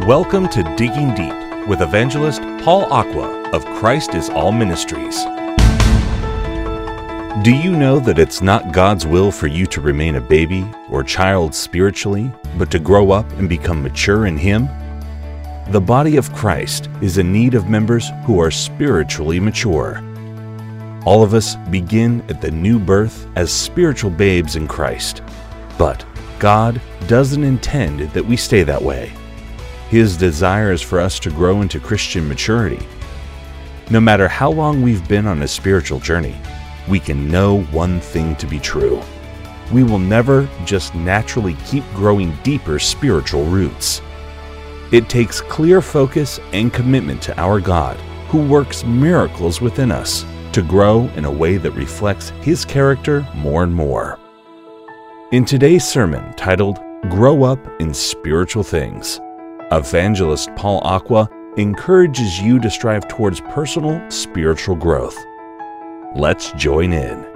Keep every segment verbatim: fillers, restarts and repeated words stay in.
Welcome to Digging Deep with evangelist Paul Aqua of Christ is All Ministries. Do you know that it's not God's will for you to remain a baby or child spiritually, but to grow up and become mature in Him? The body of Christ is in need of members who are spiritually mature. All of us begin at the new birth as spiritual babes in Christ, but God doesn't intend that we stay that way. His desire is for us to grow into Christian maturity. No matter how long we've been on a spiritual journey, we can know one thing to be true. We will never just naturally keep growing deeper spiritual roots. It takes clear focus and commitment to our God, who works miracles within us, to grow in a way that reflects His character more and more. In today's sermon titled, Grow Up in Spiritual Things, Evangelist Paul Aqua encourages you to strive towards personal spiritual growth. Let's join in.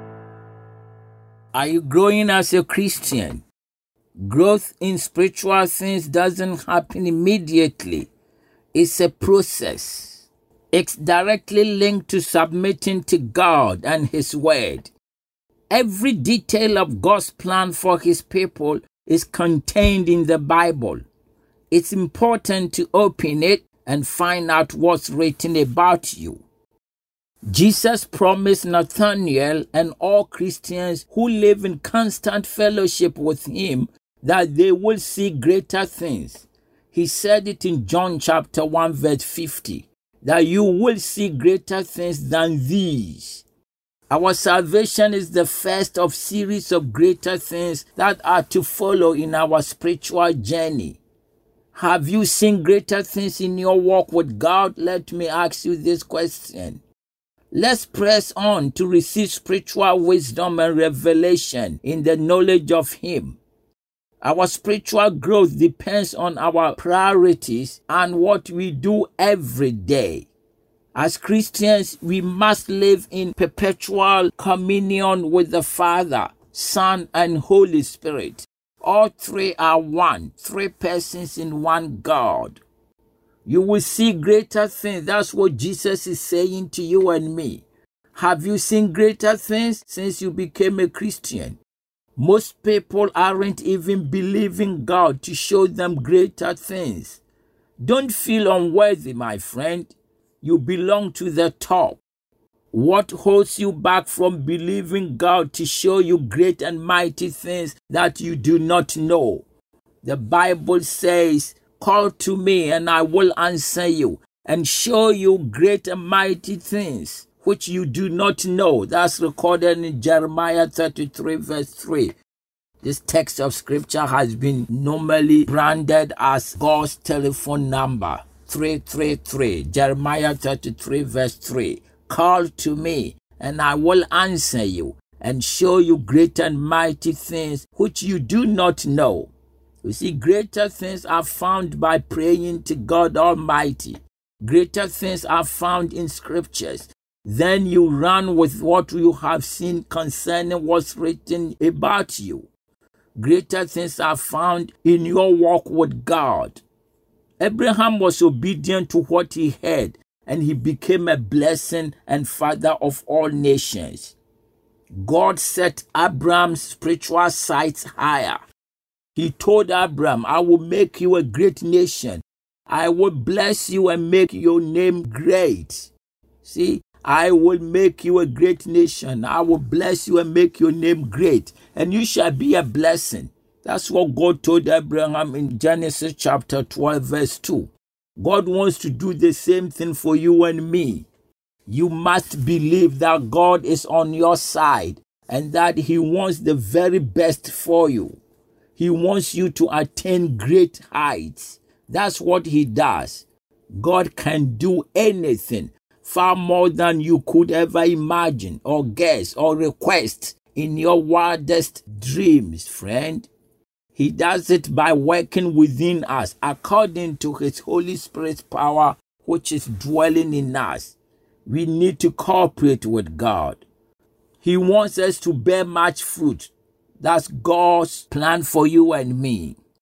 Are you growing as a Christian? Growth in spiritual things doesn't happen immediately. It's a process. It's directly linked to submitting to God and His Word. Every detail of God's plan for His people is contained in the Bible. It's important to open it and find out what's written about you. Jesus promised Nathanael and all Christians who live in constant fellowship with Him that they will see greater things. He said it in John chapter one verse fifty, that you will see greater things than these. Our salvation is the first of series of greater things that are to follow in our spiritual journey. Have you seen greater things in your walk with God? Let me ask you this question. Let's press on to receive spiritual wisdom and revelation in the knowledge of Him. Our spiritual growth depends on our priorities and what we do every day. As Christians, we must live in perpetual communion with the Father, Son, and Holy Spirit. All three are one, three persons in one God. You will see greater things. That's what Jesus is saying to you and me. Have you seen greater things since you became a Christian? Most people aren't even believing God to show them greater things. Don't feel unworthy, my friend. You belong to the top. What holds you back from believing God to show you great and mighty things that you do not know? The Bible says, call to me and I will answer you and show you great and mighty things which you do not know. That's recorded in Jeremiah thirty-three verse three. This text of scripture has been normally branded as God's telephone number, three three three, Jeremiah thirty-three verse three. Call to me, and I will answer you, and show you great and mighty things which you do not know. You see, greater things are found by praying to God Almighty. Greater things are found in scriptures. Then you run with what you have seen concerning what's written about you. Greater things are found in your walk with God. Abraham was obedient to what he heard, and he became a blessing and father of all nations. God set Abraham's spiritual sights higher. He told Abraham, I will make you a great nation. I will bless you and make your name great. See, I will make you a great nation. I will bless you and make your name great, and you shall be a blessing. That's what God told Abraham in Genesis chapter twelve verse two. God wants to do the same thing for you and me. You must believe that God is on your side and that He wants the very best for you. He wants you to attain great heights. That's what He does. God can do anything, far more than you could ever imagine or guess or request in your wildest dreams, friend. He does it by working within us according to His Holy Spirit's power, which is dwelling in us. We need to cooperate with God. He wants us to bear much fruit. That's God's plan for you and me.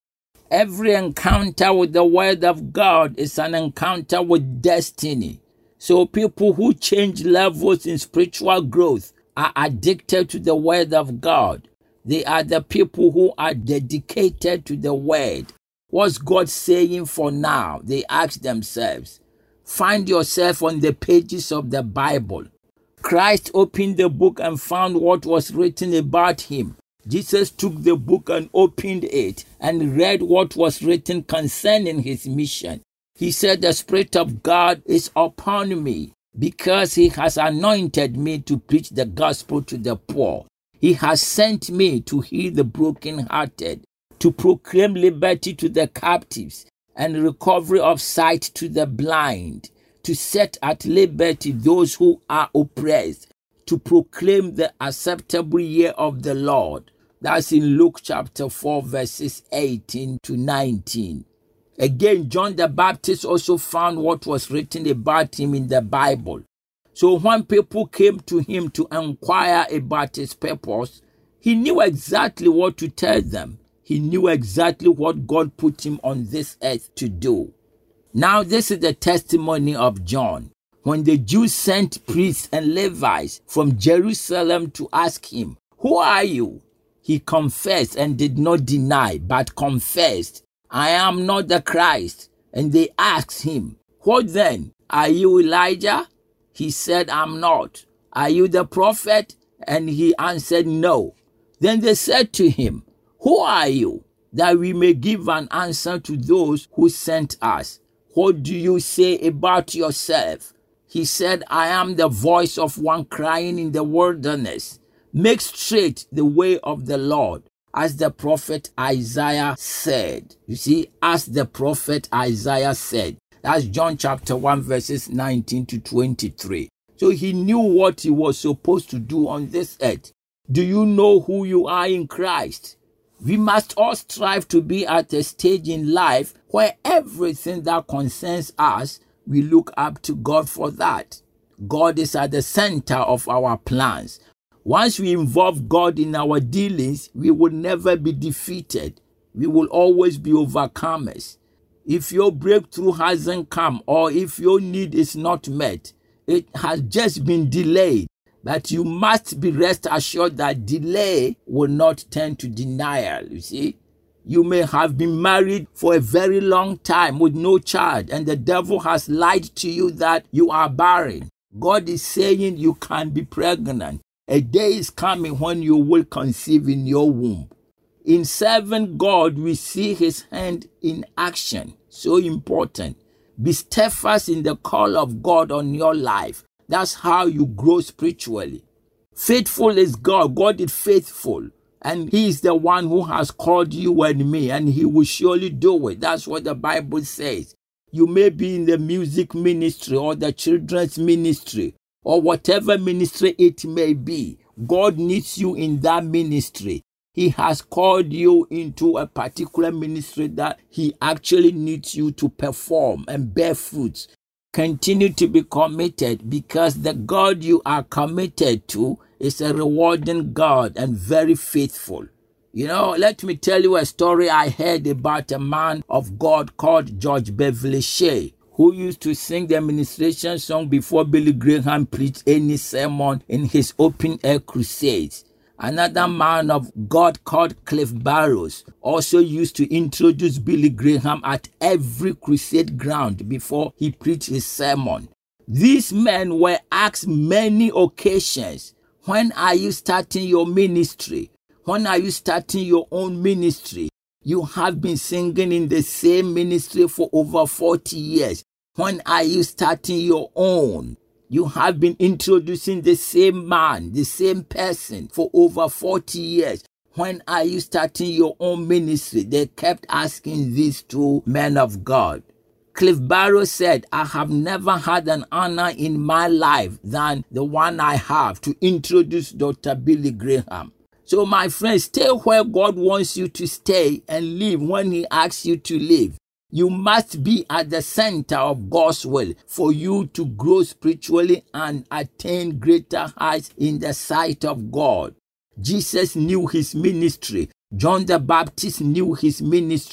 Every encounter with the Word of God is an encounter with destiny. So people who change levels in spiritual growth are addicted to the Word of God. They are the people who are dedicated to the Word. What's God saying for now? They ask themselves. Find yourself on the pages of the Bible. Christ opened the book and found what was written about him. Jesus took the book and opened it and read what was written concerning his mission. He said, the Spirit of God is upon me because he has anointed me to preach the gospel to the poor. He has sent me to heal the brokenhearted, to proclaim liberty to the captives and recovery of sight to the blind, to set at liberty those who are oppressed, to proclaim the acceptable year of the Lord. That's in Luke chapter four, verses eighteen to nineteen. Again, John the Baptist also found what was written about him in the Bible. So when people came to him to inquire about his purpose, he knew exactly what to tell them. He knew exactly what God put him on this earth to do. Now, this is the testimony of John. When the Jews sent priests and Levites from Jerusalem to ask him, "Who are you?" he confessed and did not deny, but confessed, "I am not the Christ." And they asked him, "What then? Are you Elijah?" He said, "I'm not." "Are you the prophet?" And he answered, "No." Then they said to him, "Who are you? That we may give an answer to those who sent us. What do you say about yourself?" He said, "I am the voice of one crying in the wilderness, make straight the way of the Lord," as the prophet Isaiah said. You see, as the prophet Isaiah said. That's John chapter one, verses nineteen to twenty-three. So he knew what he was supposed to do on this earth. Do you know who you are in Christ? We must all strive to be at a stage in life where everything that concerns us, we look up to God for that. God is at the center of our plans. Once we involve God in our dealings, we will never be defeated. We will always be overcomers. If your breakthrough hasn't come or if your need is not met, it has just been delayed. But you must be rest assured that delay will not turn to denial. You see, you may have been married for a very long time with no child, and the devil has lied to you that you are barren. God is saying you can be pregnant. A day is coming when you will conceive in your womb. In serving God, we see his hand in action. So important. Be steadfast in the call of God on your life. That's how you grow spiritually. Faithful is God. God is faithful. And he is the one who has called you and me, and he will surely do it. That's what the Bible says. You may be in the music ministry or the children's ministry or whatever ministry it may be. God needs you in that ministry. He has called you into a particular ministry that he actually needs you to perform and bear fruits. Continue to be committed, because the God you are committed to is a rewarding God and very faithful. You know, let me tell you a story I heard about a man of God called George Beverly Shea, who used to sing the administration song before Billy Graham preached any sermon in his open-air crusades. Another man of God called Cliff Barrows also used to introduce Billy Graham at every crusade ground before he preached his sermon. These men were asked many occasions, "When are you starting your ministry? When are you starting your own ministry? You have been singing in the same ministry for over forty years. When are you starting your own? You have been introducing the same man, the same person for over forty years. When are you starting your own ministry?" They kept asking these two men of God. Cliff Barrows said, "I have never had an honor in my life than the one I have to introduce Doctor Billy Graham." So my friends, stay where God wants you to stay and live when he asks you to live. You must be at the center of God's will for you to grow spiritually and attain greater heights in the sight of God. Jesus knew his ministry. John the Baptist knew his ministry.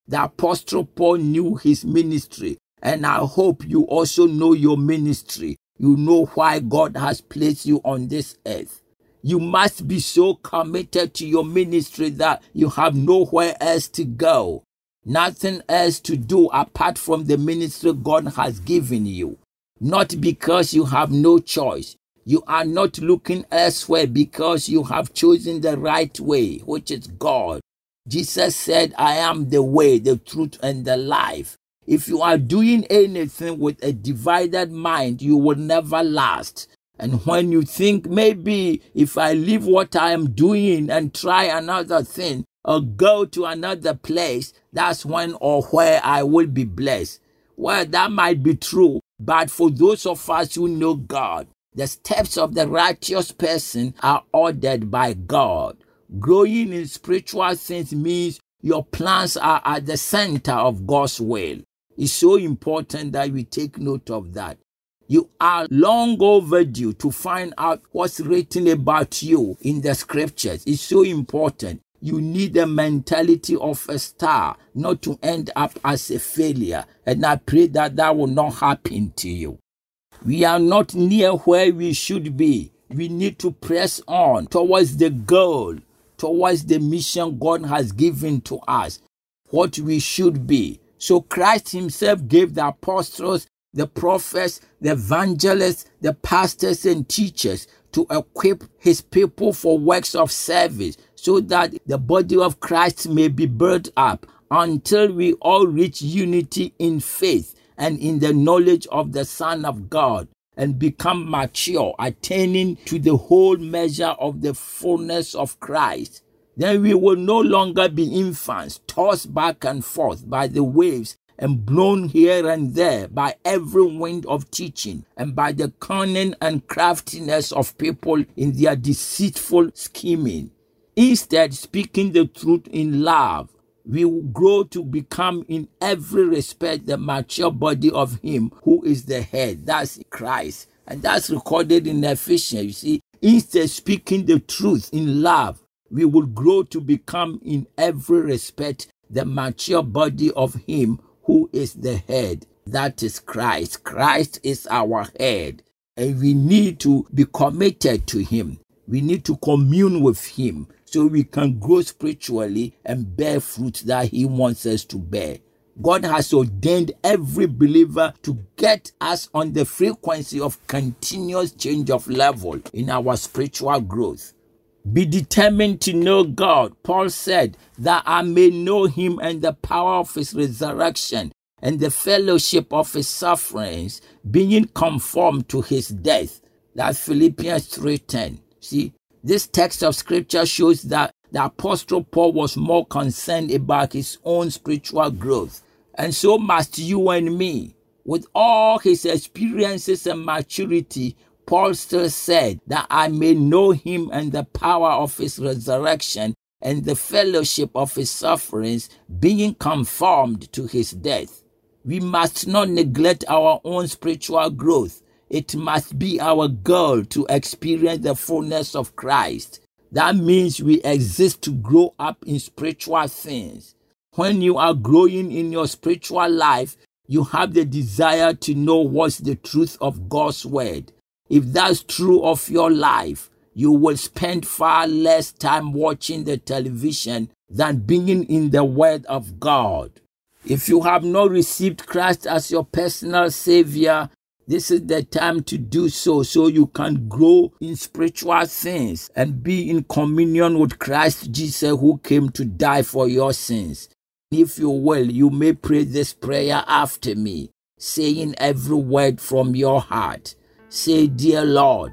The Apostle Paul knew his ministry, and I hope you also know your ministry. You know why God has placed you on this earth. You must be so committed to your ministry that you have nowhere else to go, nothing else to do apart from the ministry God has given you. Not because you have no choice. You are not looking elsewhere because you have chosen the right way, which is God. Jesus said, I am the way, the truth, and the life. If you are doing anything with a divided mind, you will never last. And when you think, maybe if I leave what I am doing and try another thing or go to another place, that's when or where I will be blessed. Well, that might be true. But for those of us who know God, the steps of the righteous person are ordered by God. Growing in spiritual things means your plans are at the center of God's will. It's so important that we take note of that. You are long overdue to find out what's written about you in the scriptures. It's so important. You need the mentality of a star, not to end up as a failure. And I pray that that will not happen to you. We are not near where we should be. We need to press on towards the goal, towards the mission God has given to us, what we should be. So Christ himself gave the apostles, the prophets, the evangelists, the pastors and teachers to equip his people for works of service so that the body of Christ may be built up until we all reach unity in faith and in the knowledge of the Son of God and become mature, attaining to the whole measure of the fullness of Christ. Then we will no longer be infants, tossed back and forth by the waves and blown here and there by every wind of teaching and by the cunning and craftiness of people in their deceitful scheming. Instead, speaking the truth in love, we will grow to become in every respect the mature body of him who is the head. That's Christ. And that's recorded in Ephesians. You see, instead speaking the truth in love, we will grow to become in every respect the mature body of him who is the head. That is Christ. Christ is our head. And we need to be committed to him. We need to commune with him so we can grow spiritually and bear fruit that he wants us to bear. God has ordained every believer to get us on the frequency of continuous change of level in our spiritual growth. Be determined to know God. Paul said, that I may know him and the power of his resurrection and the fellowship of his sufferings, being conformed to his death. That's Philippians three ten. See, this text of scripture shows that the Apostle Paul was more concerned about his own spiritual growth. And so must you and me. With all his experiences and maturity, Paul still said that I may know him and the power of his resurrection and the fellowship of his sufferings, being conformed to his death. We must not neglect our own spiritual growth. It must be our goal to experience the fullness of Christ. That means we exist to grow up in spiritual things. When you are growing in your spiritual life, you have the desire to know what's the truth of God's word. If that's true of your life, you will spend far less time watching the television than being in the word of God. If you have not received Christ as your personal savior, this is the time to do so, so you can grow in spiritual things and be in communion with Christ Jesus, who came to die for your sins. If you will, you may pray this prayer after me, saying every word from your heart. Say, dear Lord,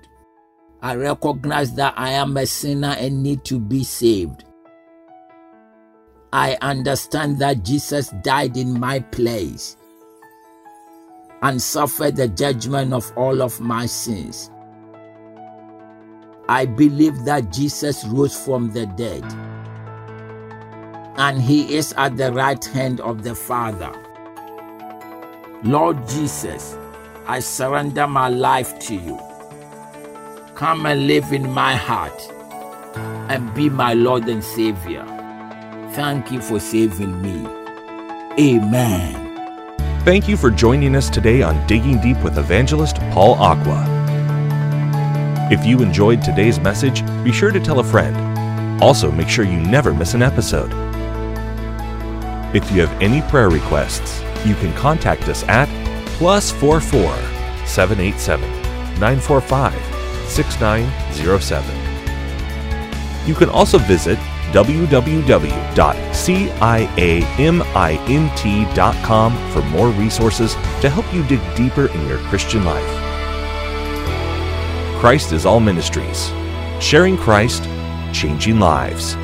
I recognize that I am a sinner and need to be saved. I understand that Jesus died in my place and suffered the judgment of all of my sins. I believe that Jesus rose from the dead and he is at the right hand of the Father. Lord Jesus, I surrender my life to you. Come and live in my heart and be my Lord and Savior. Thank you for saving me. Amen. Thank you for joining us today on Digging Deep with Evangelist Paul Aqua. If you enjoyed today's message, be sure to tell a friend. Also, make sure you never miss an episode. If you have any prayer requests, you can contact us at plus four four, seven eight seven, nine four five, six nine zero seven. You can also visit w w w dot ciamint dot com for more resources to help you dig deeper in your Christian life. Christ is All Ministries, sharing Christ, changing lives.